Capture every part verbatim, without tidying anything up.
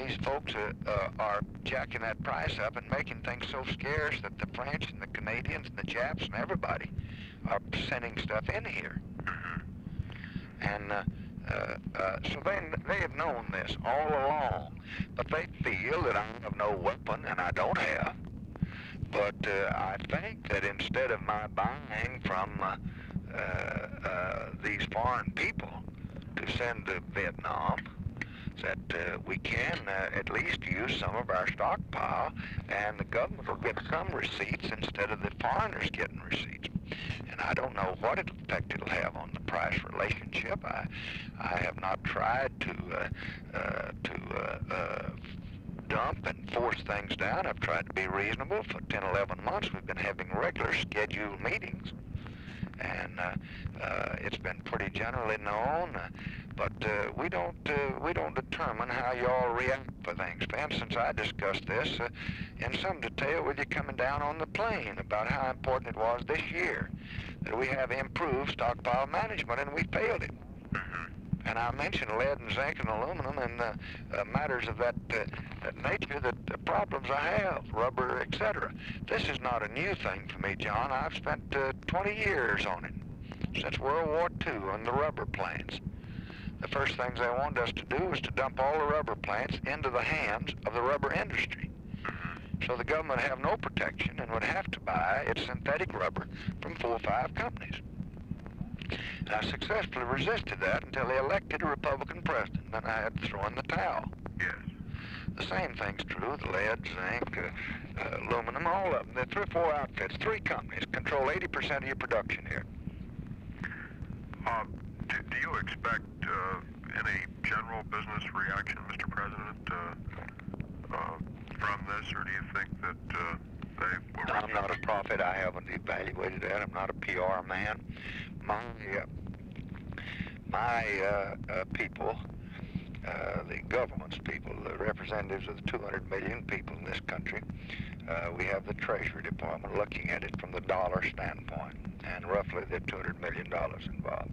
these folks uh, uh, are jacking that price up and making things so scarce that the French and the Canadians and the Japs and everybody are sending stuff in here. And uh, uh, uh, so they, they have known this all along, but they feel that I have no weapon, and I don't have. But uh, I think that instead of my buying from uh, uh, uh, these foreign people to send to Vietnam, that uh, we can uh, at least use some of our stockpile, and the government will get some receipts instead of the foreigners getting receipts. And I don't know what effect it'll have on the price relationship. I, I have not tried to uh, uh, to uh, uh, dump and force things down. I've tried to be reasonable. For ten, eleven months, we've been having regular scheduled meetings, and uh, uh, it's been pretty generally known. Uh, but uh, we don't uh, we don't determine how y'all react for things. For instance, I discussed this uh, in some detail with you coming down on the plane about how important it was this year that we have improved stockpile management, and we failed it. And I mentioned lead and zinc and aluminum and uh, uh, matters of that, uh, that nature, that uh, problems I have, rubber, et cetera. This is not a new thing for me, John. I've spent uh, twenty years on it, since World War Two, on the rubber plants. The first things they wanted us to do was to dump all the rubber plants into the hands of the rubber industry. So the government would have no protection and would have to buy its synthetic rubber from four or five companies. And I successfully resisted that until they elected a Republican president, and I had to throw in the towel. Yes. The same thing's true, the lead, zinc, uh, uh, aluminum, all of them. The three or four outfits, three companies, control eighty percent of your production here. Uh, do, do you expect uh, any general business reaction, Mister President, uh, uh, from this, or do you think that uh, they will... I'm not a prophet. I haven't evaluated that. I'm not a P R man. My, uh, my uh, uh, people, uh, the government's people, the representatives of the two hundred million people in this country, uh, we have the Treasury Department looking at it from the dollar standpoint, and roughly there are two hundred million dollars involved.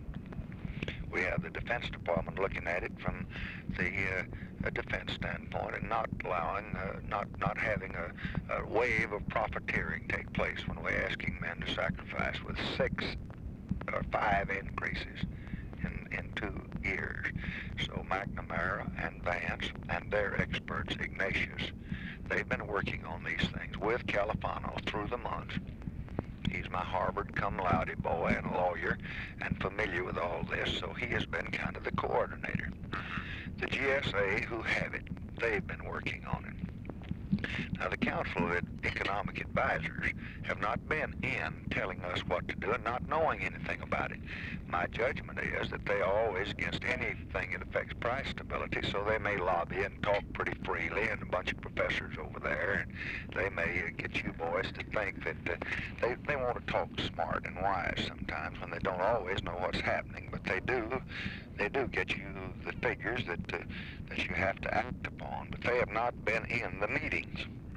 We have the Defense Department looking at it from the uh, defense standpoint, and not allowing, uh, not not having a, a wave of profiteering take place when we're asking men to sacrifice with six or five increases in, in two years. So McNamara and Vance and their experts, Ignatius, they've been working on these things with Califano through the months. He's my Harvard cum laude boy and a lawyer and familiar with all this, so he has been kind of the coordinator. The G S A, who have it, they've been working on it. Now, the Council of Economic Advisors have not been in telling us what to do and not knowing anything about it. My judgment is that they are always against anything that affects price stability, so they may lobby and talk pretty freely, and a bunch of professors over there, and they may uh, get you boys to think that uh, they, they want to talk smart and wise sometimes when they don't always know what's happening, but they do. They do get you the figures that, uh, that you have to act upon, but they have not been in the meetings.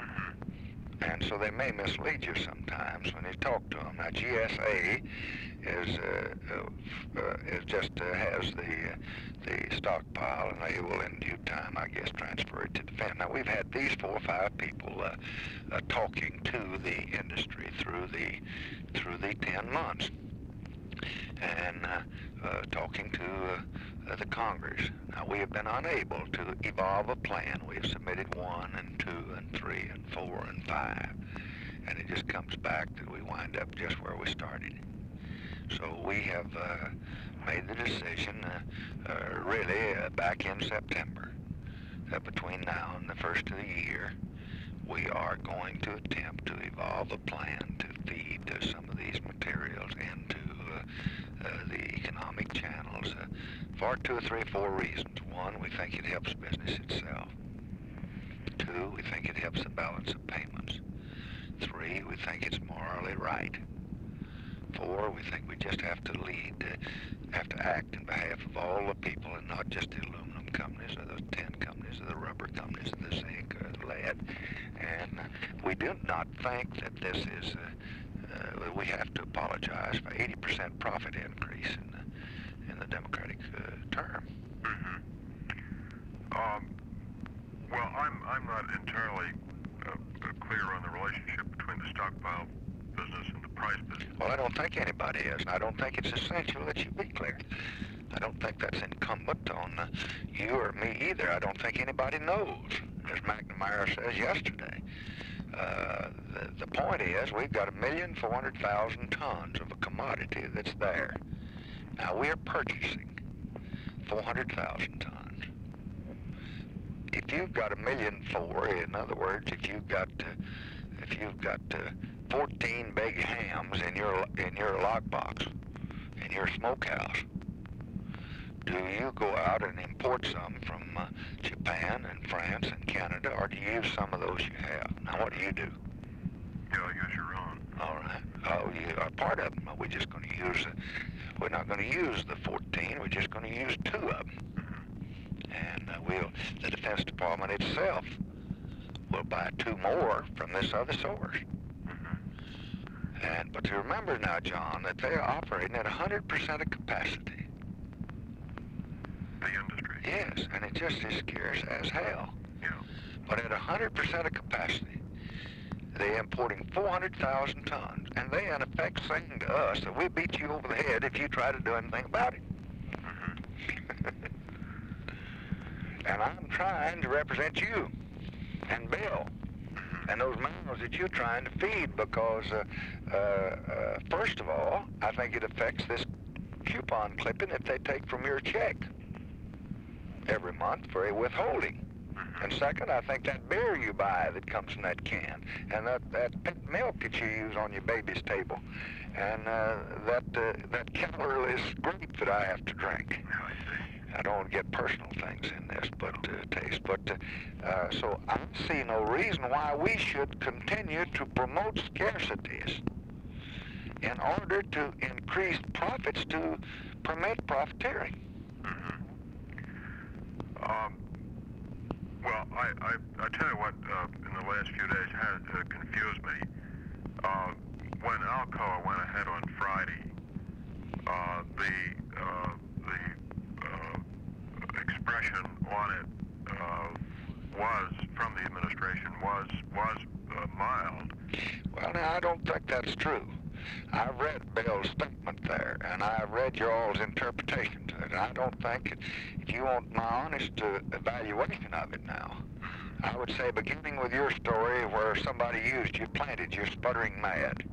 And so they may mislead you sometimes when you talk to them. Now, G S A is uh, uh, uh, is just uh, has the uh, the stockpile, and they will, in due time, I guess, transfer it to defense. Now, we've had these four or five people uh, uh, talking to the industry through the through the ten months, and uh, uh, talking to uh, uh, the Congress. Now, we have been unable to evolve a plan. We have submitted one and two and three and four and five, and it just comes back that we wind up just where we started. So we have uh, made the decision, uh, uh, really, uh, back in September, that between now and the first of the year, we are going to attempt to evolve a plan to feed uh, some of these materials into uh, uh, the economic channels uh, for two or three, four reasons. One, we think it helps business itself. Two, we think it helps the balance of payments. Three, we think it's morally right. Four, we think we just have to lead, uh, have to act in behalf of all the people, and not just the aluminum companies or the tin companies or the rubber companies or the zinc or the lead. And uh, we do not think that this is, uh, uh, we have to apologize for eighty percent profit increase in the, in the Democratic uh, term. Mm-hmm. Um, Well, I'm I'm not entirely uh, uh, clear on the relationship between the stockpile business and the price business. Well, I don't think anybody is, and I don't think it's essential that you be clear. I don't think that's incumbent on uh, you or me either. I don't think anybody knows, as McNamara says yesterday. Uh, the, the point is, we've got a million four hundred thousand tons of a commodity that's there. Now, we're purchasing four hundred thousand tons. If you've got a million four, in other words, if you've got uh, if you've got uh, fourteen big hams in your in your lockbox, in your smokehouse, do you go out and import some from uh, Japan and France and Canada, or do you use some of those you have? Now, what do you do? Yeah, I'll use your own. All right. Oh, you are part of them. We're just going to use. Uh, we're not going to use the fourteen. We're just going to use two of them. And uh, we'll, the Defense Department itself will buy two more from this other source. Mm-hmm. And but to remember now, John, that they are operating at one hundred percent of capacity. The industry. Yes, and it just is scarce as hell. Yeah. But at one hundred percent of capacity, they're importing four hundred thousand tons, and they in effect saying to us that we beat you over the head if you try to do anything about it. Mm-hmm. And I'm trying to represent you and Bill and those mouths that you're trying to feed because, uh, uh, uh, first of all, I think it affects this coupon clipping that they take from your check every month for a withholding. And second, I think that beer you buy that comes in that can, and that, that pet milk that you use on your baby's table, and uh, that uh, that colorless grape that I have to drink. I see. I don't want to get personal things in this, but uh, taste. But uh, uh, so I see no reason why we should continue to promote scarcities in order to increase profits to permit profiteering. Mm-hmm. Um, well, I, I, I tell you what, uh, in the last few days has uh, confused me. Uh, when Alcoa went ahead on Friday, uh, the uh, the uh, expression on it uh, was from the administration was was uh, mild. Well, now I don't think that's true. I've read Bill's statement there, and I've read your all's interpretation to it. And I don't think, if you want my honest uh, evaluation of it now, I would say beginning with your story where somebody used you, planted you sputtering mad,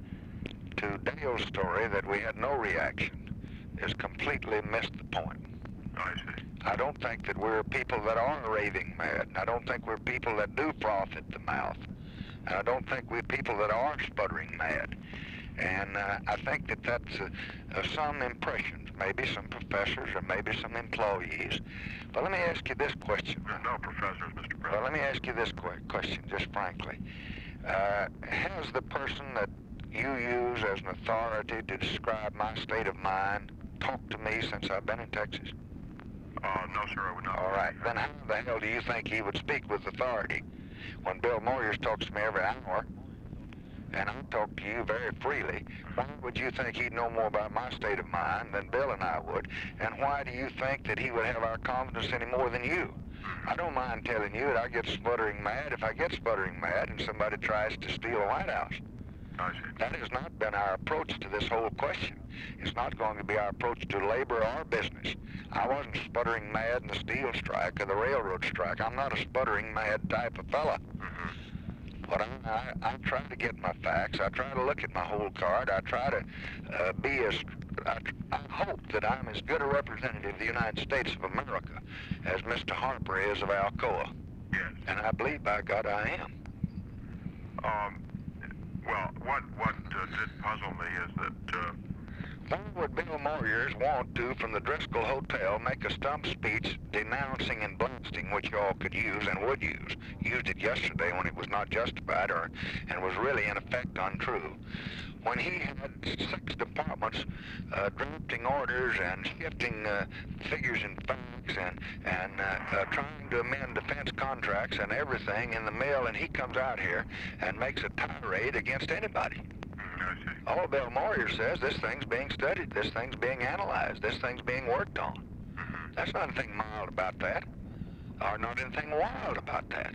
to Dale's story that we had no reaction, is completely missed the point. I see. I don't think that we're people that are raving mad, and I don't think we're people that do froth at the mouth, and I don't think we're people that are sputtering mad. And uh, I think that that's uh, uh, some impressions, maybe some professors or maybe some employees. But let me ask you this question. There are no professors, Mister President. Well, let me ask you this qu- question, just frankly. Uh, has the person that you use as an authority to describe my state of mind talked to me since I've been in Texas? Uh, no, sir, I would not. All right. Then how the hell do you think he would speak with authority when Bill Moyers talks to me every hour? And I talk to you very freely. Why would you think he'd know more about my state of mind than Bill and I would? And why do you think that he would have our confidence any more than you? I don't mind telling you that I get sputtering mad if I get sputtering mad and somebody tries to steal a White House. I see. That has not been our approach to this whole question. It's not going to be our approach to labor or business. I wasn't sputtering mad in the steel strike or the railroad strike. I'm not a sputtering mad type of fella. Mm-hmm. But I, I, I try to get my facts. I try to look at my whole card. I try to uh, be as, I, I hope that I'm as good a representative of the United States of America as Mister Harper is of Alcoa. Yes. And I believe, by God, I am. Um, well, what, what uh, did puzzle me is that, uh, Why would Bill Moyers want to, from the Driscoll Hotel, make a stump speech denouncing and blasting, which y'all could use and would use? Used it yesterday when it was not justified or and was really, in effect, untrue. When he had six departments uh, drafting orders and shifting uh, figures and facts and, and uh, uh, trying to amend defense contracts and everything in the mill, and he comes out here and makes a tirade against anybody. I see. All Bill Moyers says, this thing's being studied, this thing's being analyzed, this thing's being worked on. Mm-hmm. There's nothing mild about that. or not anything wild about that.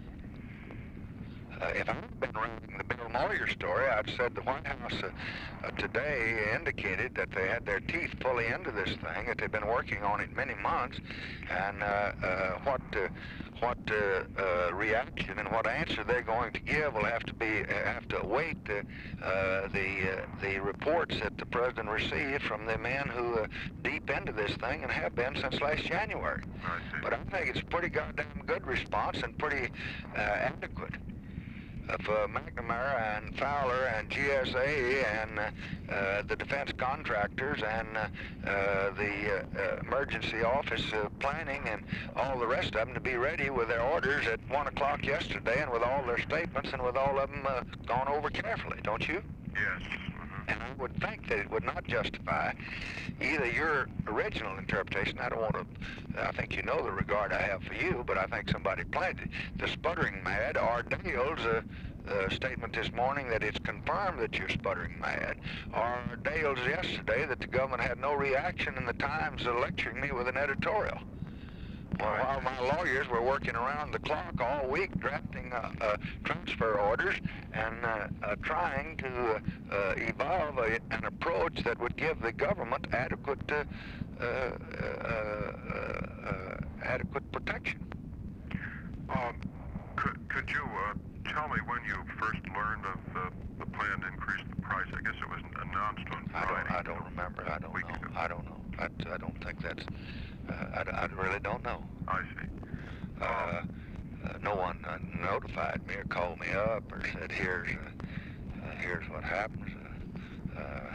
Uh, if I'd been writing the Bill Moyer story, I'd said the White House uh, uh, today indicated that they had their teeth fully into this thing, that they've been working on it many months, and uh, uh, what uh, what uh, uh, reaction and what answer they're going to give will have to be uh, have to await uh, uh, the uh, the reports that the president received from the men who are deep into this thing and have been since last January. I see. But I think it's a pretty goddamn good response and pretty uh, adequate. Of uh, McNamara and Fowler and G S A and uh, uh, the defense contractors and uh, uh, the uh, uh, emergency office uh, planning and all the rest of them to be ready with their orders at one o'clock yesterday and with all their statements and with all of them uh, gone over carefully, don't you? Yes. Mm-hmm. And I would think that it would not justify either your original interpretation. I don't want to, I think you know the regard I have for you, but I think somebody planted the sputtering mad, or Dale's uh, uh, statement this morning that it's confirmed that you're sputtering mad, or Dale's yesterday that the government had no reaction in the Times uh, lecturing me with an editorial. Well, while my lawyers were working around the clock all week drafting uh, uh, transfer orders and uh, uh, trying to uh, evolve a, an approach that would give the government adequate uh, uh, uh, uh, adequate protection. Um, could, could you uh, tell me when you first learned of the, the plan to increase the price? I guess it was announced on I Friday. don't, I don't remember. I don't Week know. ago. I don't know. I, I don't think that's... Uh, I, I really don't know. I see. Uh, uh, no one uh, notified me or called me up or said, here's uh, uh, here's what happens. Uh, uh,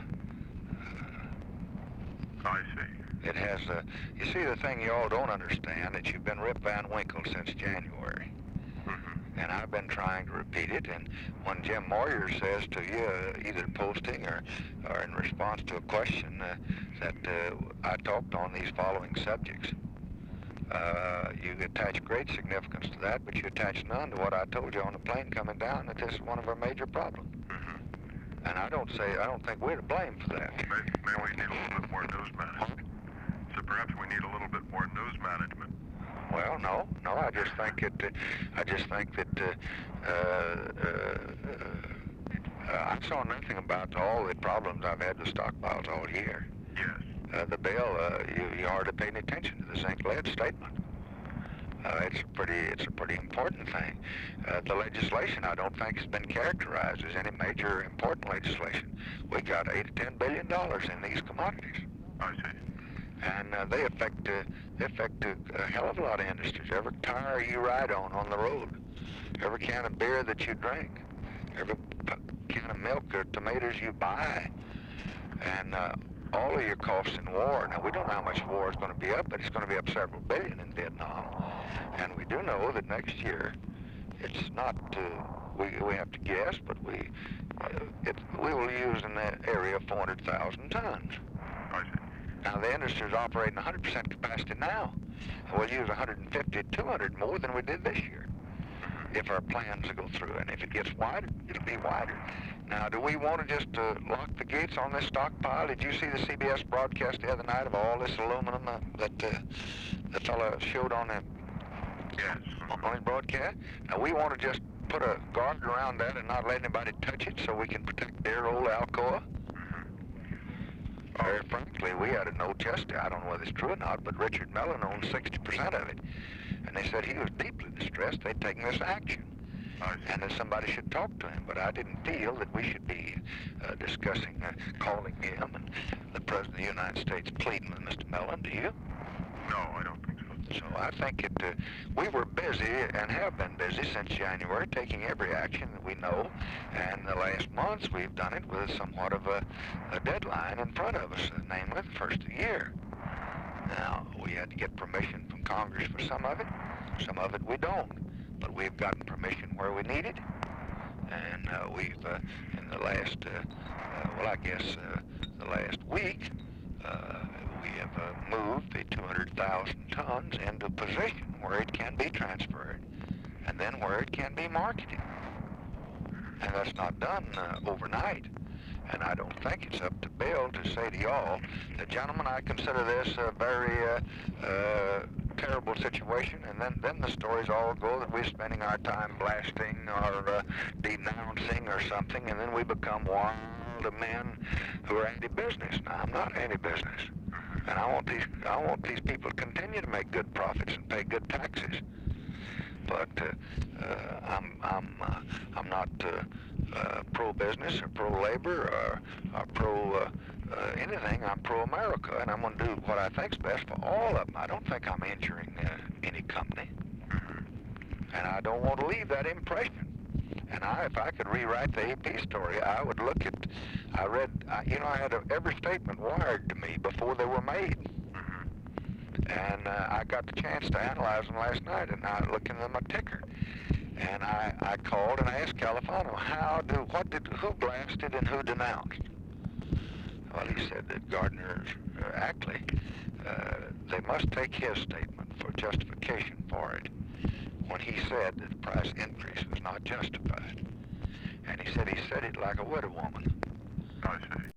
I see. it has, uh, you see, the thing you all don't understand, that you've been Rip Van Winkle since January. Mm-hmm. And I've been trying to repeat it, and when Jim Moyer says to you, uh, either posting or, or in response to a question, uh, that uh, I talked on these following subjects, uh, you attach great significance to that, but you attach none to what I told you on the plane coming down, that this is one of our major problems. Mm-hmm. And I don't say, I don't think we're to blame for that. Maybe, maybe we need a little bit more news management. So perhaps we need a little bit more news management. Well, no, no. I just think it. Uh, I just think that uh, uh, uh, uh, I saw nothing about all the problems I've had with stockpiles all year. Yes. Uh, the bill, uh, you, you hardly paid any attention to the zinc lead statement. Uh, it's a pretty, it's a pretty important thing. Uh, the legislation, I don't think, has been characterized as any major important legislation. We got eight to ten billion dollars in these commodities. I see. And uh, they affect uh, they affect uh, a hell of a lot of industries. Every tire you ride on on the road, every can of beer that you drink, every p- can of milk or tomatoes you buy, and uh, all of your costs in war. Now, we don't know how much war is going to be up, but it's going to be up several billion in Vietnam. And we do know that next year, it's not, uh, we, we have to guess, but we uh, it, we will use in that area four hundred thousand tons. I see. Now, the industry is operating one hundred percent capacity now. We'll use one hundred fifty, two hundred more than we did this year if our plans go through. And if it gets wider, it'll be wider. Now, do we want to just uh, lock the gates on this stockpile? Did you see the C B S broadcast the other night of all this aluminum uh, that uh, the fellow showed on, the, Yes. on his broadcast? Now, we want to just put a guard around that and not let anybody touch it so we can protect dear old Alcoa? Very frankly, we had a note yesterday, I don't know whether it's true or not, but Richard Mellon owns sixty percent of it. And they said he was deeply distressed they'd taken this action. And that somebody should talk to him. But I didn't feel that we should be uh, discussing, uh, calling him and the President of the United States pleading with Mister Mellon, do you? No, I don't think so. So I think it, uh, we were busy and have been busy since January, taking every action that we know. And the last months we've done it with somewhat of a, a deadline in front of us, namely the first of the year. Now, we had to get permission from Congress for some of it. Some of it we don't. But we've gotten permission where we need it. And uh, we've, uh, in the last, uh, uh, well, I guess uh, the last week, uh, we have uh, moved the two hundred thousand tons into a position where it can be transferred and then where it can be marketed. And that's not done uh, overnight. And I don't think it's up to Bill to say to y'all, that, gentlemen, I consider this a very uh, uh, terrible situation, and then, then the stories all go that we're spending our time blasting or uh, denouncing or something, and then we become wild men who are anti-business. Now, I'm not anti-business, and I want these I want these people to continue to make good profits and pay good taxes. But uh, uh, I'm I'm uh, I'm not uh, uh, pro-business or pro-labor or, or pro uh, uh, anything. I'm pro-America, and I'm going to do what I think's best for all of them. I don't think I'm injuring uh, any company, and I don't want to leave that impression. And I, if I could rewrite the A P story, I would look at. I read, I, you know, I had a, every statement wired to me before they were made. And uh, I got the chance to analyze them last night, and I looked into my ticker, and I, I called and I asked Califano, how do what did who blasted and who denounced? Well, he said that Gardner uh, Ackley, uh, they must take his statement for justification for it when he said that the price increase was not justified, and he said he said it like a widow woman. I see.